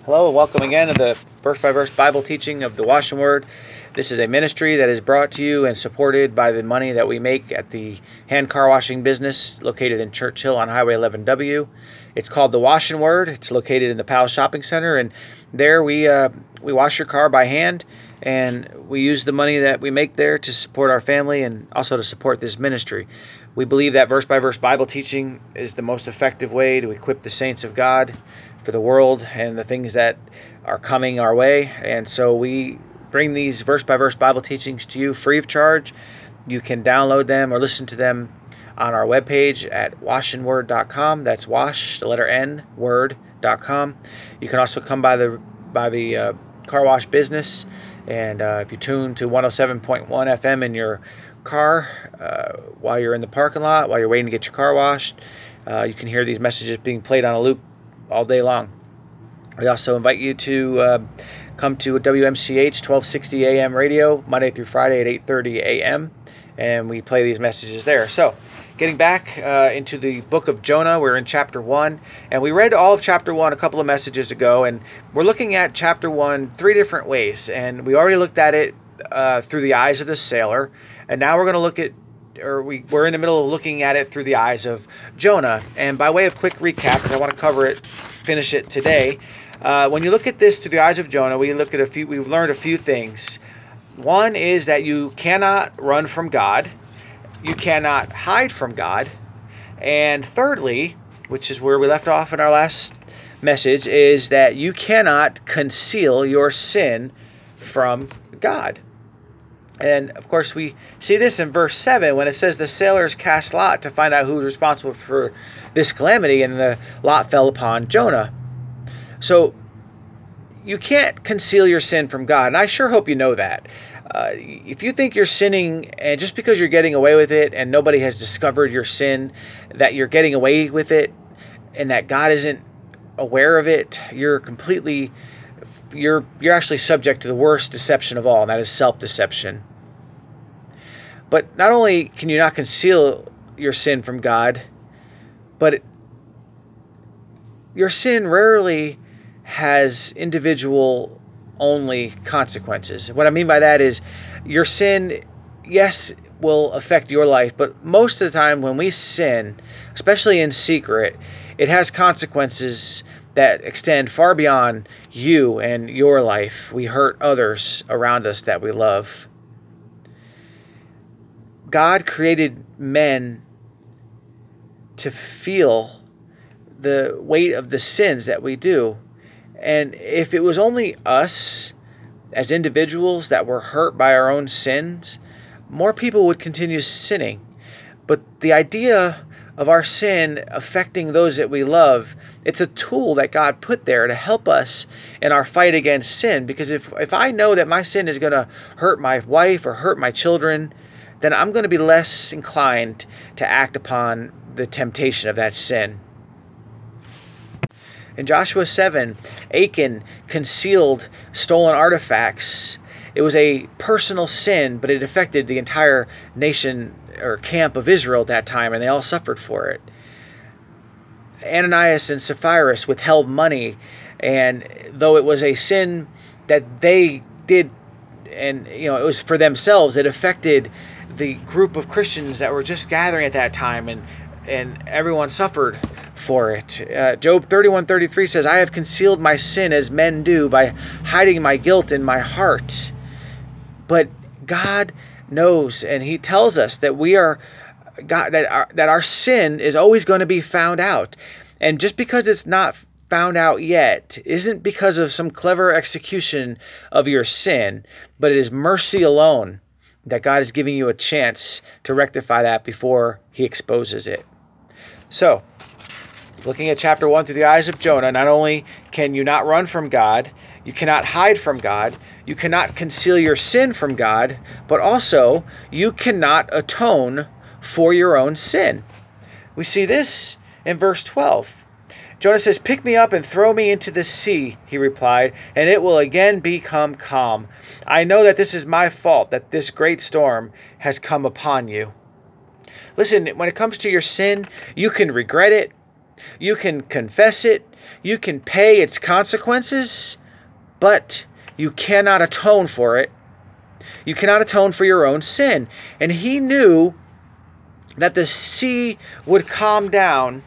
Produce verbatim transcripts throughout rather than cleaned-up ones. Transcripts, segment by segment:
Hello and welcome again to the verse by verse Bible teaching of the Wash and Word. This is a ministry that is brought to you and supported by the money that we make at the hand car washing business located in Churchill on Highway eleven W. It's called the Wash and Word. It's located in the Palace Shopping Center, and there we uh, we wash your car by hand, and we use the money that we make there to support our family and also to support this ministry. We believe that verse by verse Bible teaching is the most effective way to equip the saints of God for the world and the things that are coming our way. And so we bring these verse by verse Bible teachings to you free of charge. You can download them or listen to them on our webpage at wash and word dot com. That's wash, the letter N, word dot com. You can also come by the by the uh, car wash business, and uh, if you tune to one oh seven point one F M in your car uh, while you're in the parking lot, while you're waiting to get your car washed, uh, you can hear these messages being played on a loop all day long. We also invite you to uh, come to W M C H twelve sixty A M radio Monday through Friday at eight thirty A M, and we play these messages there. So, getting back uh, into the book of Jonah, we're in chapter one, and we read all of chapter one a couple of messages ago, and we're looking at chapter one three different ways, and we already looked at it uh, through the eyes of the sailor, and now we're going to look at or we, we're in the middle of looking at it through the eyes of Jonah. And by way of quick recap, because I want to cover it, finish it today, uh, when you look at this through the eyes of Jonah, we look at a few. We've learned a few things. One is that you cannot run from God, you cannot hide from God, and thirdly, which is where we left off in our last message, is that you cannot conceal your sin from God. And, of course, we see this in verse seven when it says the sailors cast lot to find out who's responsible for this calamity, and the lot fell upon Jonah. So you can't conceal your sin from God, and I sure hope you know that. Uh, if you think you're sinning, and just because you're getting away with it and nobody has discovered your sin, that you're getting away with it and that God isn't aware of it, you're completely... You're you're actually subject to the worst deception of all, and that is self-deception. But not only can you not conceal your sin from God, but it, your sin rarely has individual-only consequences. What I mean by that is your sin, yes, will affect your life, but most of the time when we sin, especially in secret, it has consequences that extend far beyond you and your life. We hurt others around us that we love. God created men to feel the weight of the sins that we do. And if it was only us as individuals that were hurt by our own sins, more people would continue sinning. But the idea of our sin affecting those that we love, it's a tool that God put there to help us in our fight against sin. Because if, if I know that my sin is going to hurt my wife or hurt my children, then I'm going to be less inclined to act upon the temptation of that sin. In Joshua seven, Achan concealed stolen artifacts. It was a personal sin, but it affected the entire nation or camp of Israel at that time, and they all suffered for it. Ananias and Sapphira withheld money, and though it was a sin that they did, and you know it was for themselves, it affected the group of Christians that were just gathering at that time, and and everyone suffered for it. Uh, Job thirty-one thirty-three says, "I have concealed my sin as men do by hiding my guilt in my heart." But God knows, and He tells us that we are God, that our, that our sin is always going to be found out. And just because it's not found out yet isn't because of some clever execution of your sin, but it is mercy alone that God is giving you a chance to rectify that before He exposes it. So, looking at chapter one through the eyes of Jonah, not only can you not run from God, you cannot hide from God, you cannot conceal your sin from God, but also you cannot atone for your own sin. We see this in verse twelve. Jonah says, "Pick me up and throw me into the sea," he replied, "and it will again become calm. I know that this is my fault, that this great storm has come upon you." Listen, when it comes to your sin, you can regret it, You can confess it. You can pay its consequences, but you cannot atone for it. You cannot atone for your own sin. And he knew that the sea would calm down.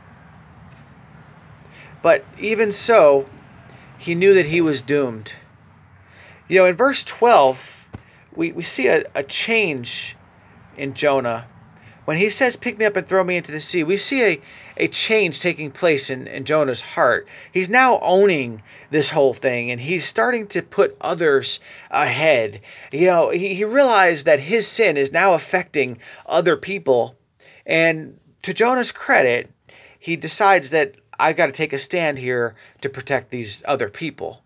But even so, he knew that he was doomed. You know, in verse twelve, we, we see a, a change in Jonah. When he says, pick me up and throw me into the sea, we see a, a change taking place in, in Jonah's heart. He's now owning this whole thing, and he's starting to put others ahead. You know, he, he realized that his sin is now affecting other people. And to Jonah's credit, he decides that I've got to take a stand here to protect these other people.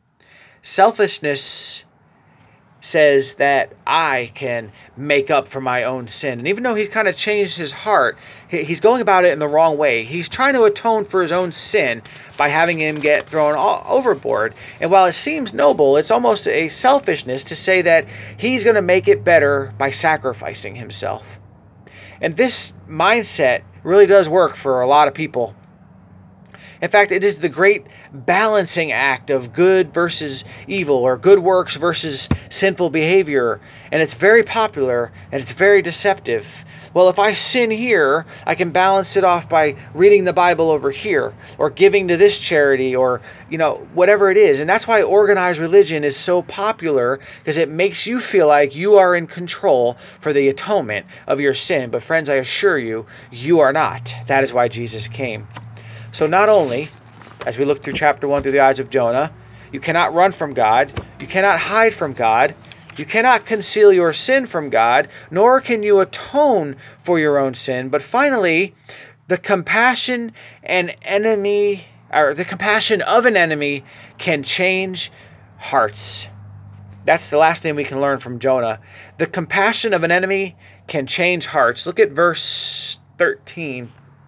Selfishness says that I can make up for my own sin. And even though he's kind of changed his heart, he's going about it in the wrong way. He's trying to atone for his own sin by having him get thrown overboard. And while it seems noble, it's almost a selfishness to say that he's going to make it better by sacrificing himself. And this mindset really does work for a lot of people. In fact, it is the great balancing act of good versus evil, or good works versus sinful behavior. And it's very popular, and it's very deceptive. Well, if I sin here, I can balance it off by reading the Bible over here, or giving to this charity, or, you know, whatever it is. And that's why organized religion is so popular, because it makes you feel like you are in control for the atonement of your sin. But friends, I assure you, you are not. That is why Jesus came. So not only, as we look through chapter one through the eyes of Jonah, you cannot run from God, you cannot hide from God, you cannot conceal your sin from God, nor can you atone for your own sin. But finally, the compassion and enemy, or the compassion of an enemy can change hearts. That's the last thing we can learn from Jonah. The compassion of an enemy can change hearts. Look at verse thirteen.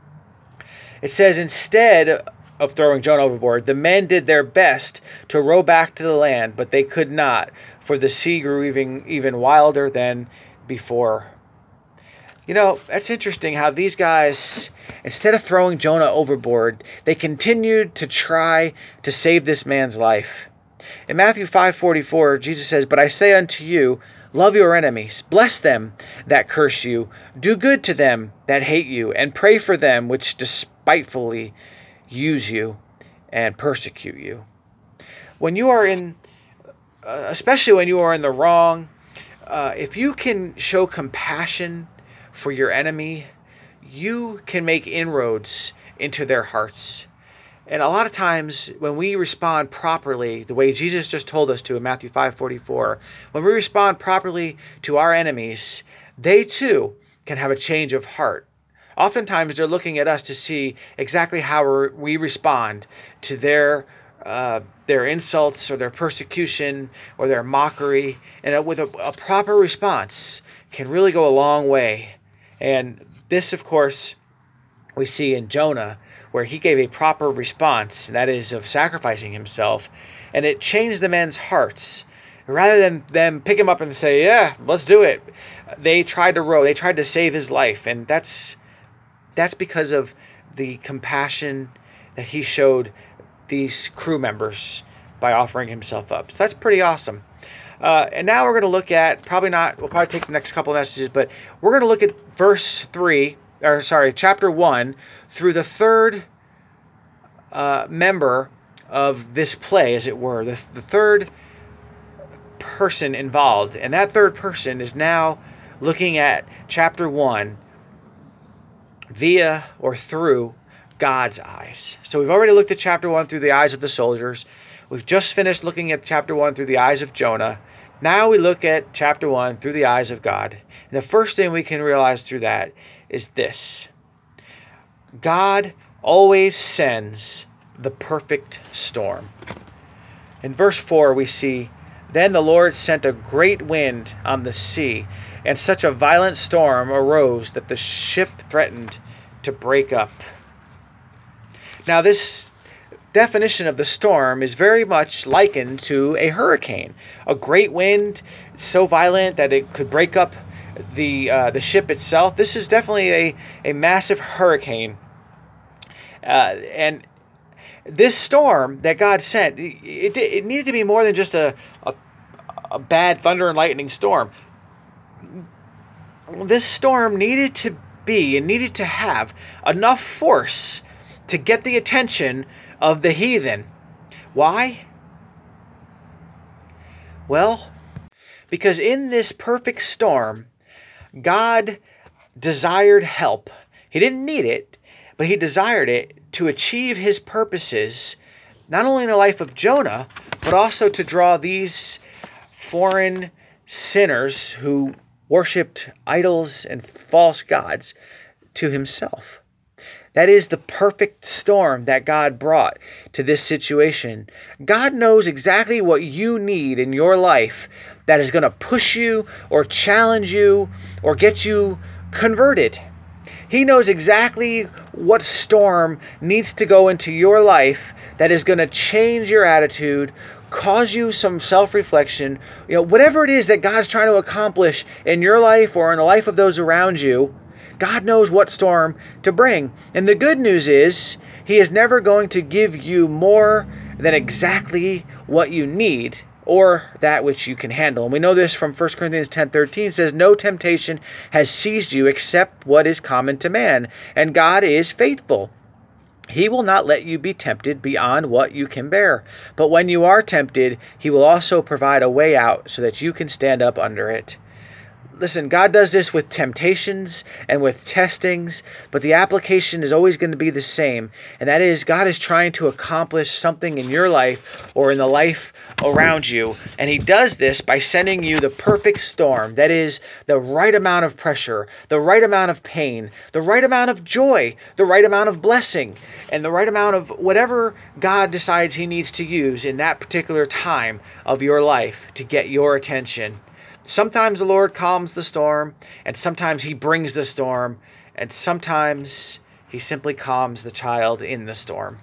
It says, instead of throwing Jonah overboard, the men did their best to row back to the land, but they could not, for the sea grew even, even wilder than before. You know, that's interesting how these guys, instead of throwing Jonah overboard, they continued to try to save this man's life. In Matthew five forty-four, Jesus says, but I say unto you, love your enemies, bless them that curse you, do good to them that hate you, and pray for them which despitefully use you and persecute you. When you are in, uh, especially when you are in the wrong, uh, if you can show compassion for your enemy, you can make inroads into their hearts. And a lot of times when we respond properly, the way Jesus just told us to in Matthew five forty-four, when we respond properly to our enemies, they too can have a change of heart. Oftentimes they're looking at us to see exactly how we respond to their uh, their insults or their persecution or their mockery. And with a, a proper response can really go a long way. And this, of course, we see in Jonah, where he gave a proper response, and that is of sacrificing himself, and it changed the men's hearts. Rather than them pick him up and say, yeah, let's do it, they tried to row, they tried to save his life, and that's that's because of the compassion that he showed these crew members by offering himself up. So that's pretty awesome. Uh, and now we're going to look at, probably not, we'll probably take the next couple of messages, but we're going to look at verse three, or sorry, chapter one, through the third uh, member of this play, as it were, the, the third person involved. And that third person is now looking at chapter one via or through God's eyes. So we've already looked at chapter one through the eyes of the soldiers. We've just finished looking at chapter one through the eyes of Jonah. Now we look at chapter one through the eyes of God. And the first thing we can realize through that is this: God always sends the perfect storm. In verse four we see, then the Lord sent a great wind on the sea, and such a violent storm arose that the ship threatened to break up. Now this definition of the storm is very much likened to a hurricane. A great wind so violent that it could break up the uh, the ship itself. This is definitely a, a massive hurricane. Uh, and this storm that God sent, it, it needed to be more than just a, a, a bad thunder and lightning storm. This storm needed to be and needed to have enough force to get the attention of the heathen. Why? Well, because in this perfect storm, God desired help. He didn't need it, but he desired it to achieve his purposes, not only in the life of Jonah, but also to draw these foreign sinners who worshipped idols and false gods to himself. That is the perfect storm that God brought to this situation. God knows exactly what you need in your life that is going to push you or challenge you or get you converted. He knows exactly what storm needs to go into your life that is going to change your attitude, cause you some self-reflection. You know, whatever it is that God's trying to accomplish in your life or in the life of those around you, God knows what storm to bring. And the good news is, he is never going to give you more than exactly what you need or that which you can handle. And we know this from First Corinthians ten thirteen. It says, no temptation has seized you except what is common to man. And God is faithful. He will not let you be tempted beyond what you can bear. But when you are tempted, he will also provide a way out so that you can stand up under it. Listen, God does this with temptations and with testings, but the application is always going to be the same. And that is, God is trying to accomplish something in your life or in the life around you. And he does this by sending you the perfect storm. That is, the right amount of pressure, the right amount of pain, the right amount of joy, the right amount of blessing, and the right amount of whatever God decides he needs to use in that particular time of your life to get your attention. Sometimes the Lord calms the storm, and sometimes he brings the storm, and sometimes he simply calms the child in the storm.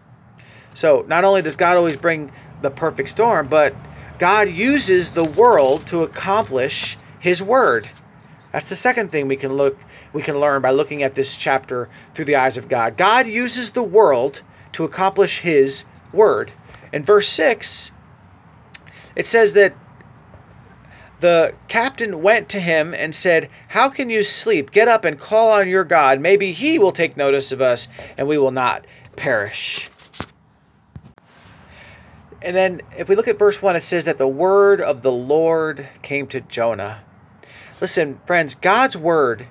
So not only does God always bring the perfect storm, but God uses the world to accomplish his word. That's the second thing we can look we can learn by looking at this chapter through the eyes of God. God uses the world to accomplish his word. In verse six, it says that the captain went to him and said, how can you sleep? Get up and call on your God. Maybe he will take notice of us and we will not perish. And then if we look at verse one, it says that the word of the Lord came to Jonah. Listen, friends, God's word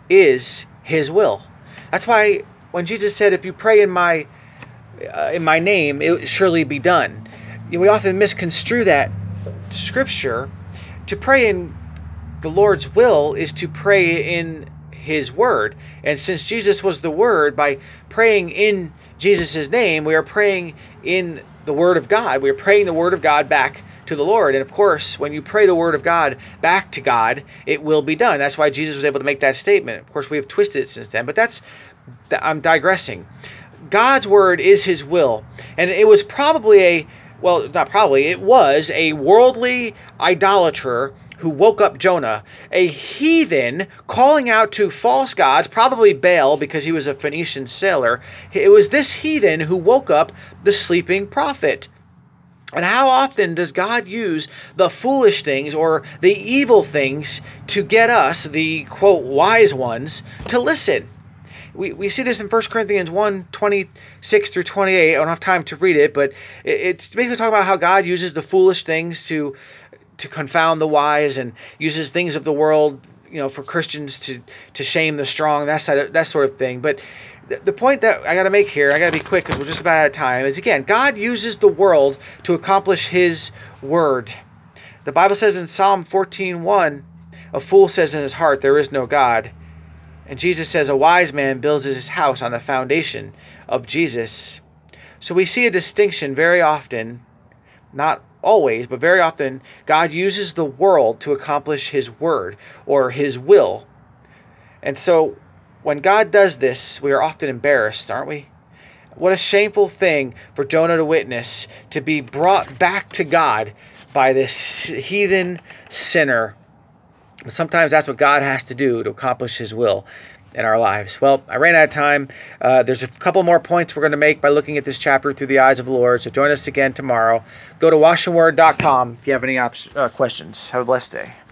is his will. That's why when Jesus said, if you pray in my uh, in my name, it will surely be done. You know, we often misconstrue that scripture. To pray in the Lord's will is to pray in his word. And since Jesus was the word, by praying in Jesus' name, we are praying in the word of God. We are praying the word of God back to the Lord. And of course, when you pray the word of God back to God, it will be done. That's why Jesus was able to make that statement. Of course, we have twisted it since then, but that's, I'm digressing. God's word is his will. And it was probably a Well, not probably, it was a worldly idolater who woke up Jonah, a heathen calling out to false gods, probably Baal because he was a Phoenician sailor. It was this heathen who woke up the sleeping prophet. And how often does God use the foolish things or the evil things to get us, the, quote, wise ones, to listen? We we see this in First Corinthians one, twenty-six through twenty-eight. I don't have time to read it, but it's basically talking about how God uses the foolish things to to confound the wise and uses things of the world, you know, for Christians to, to shame the strong, that, side of, that sort of thing. But the point that I got to make here, I got to be quick because we're just about out of time, is again, God uses the world to accomplish his word. The Bible says in Psalm fourteen one, a fool says in his heart, there is no God. And Jesus says a wise man builds his house on the foundation of Jesus. So we see a distinction very often, not always, but very often, God uses the world to accomplish his word or his will. And so when God does this, we are often embarrassed, aren't we? What a shameful thing for Jonah to witness, to be brought back to God by this heathen sinner. But sometimes that's what God has to do to accomplish his will. in our lives. Well, I ran out of time. Uh, there's a couple more points we're going to make by looking at this chapter through the eyes of the Lord. So join us again tomorrow. Go to washingword dot com if you have any op- uh, questions. Have a blessed day.